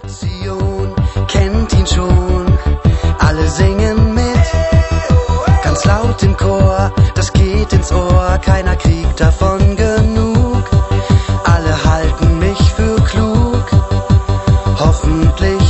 Nation kennt ihn schon, alle singen mit, ganz laut im Chor, das geht ins Ohr, keiner kriegt davon genug, alle halten mich für klug, hoffentlich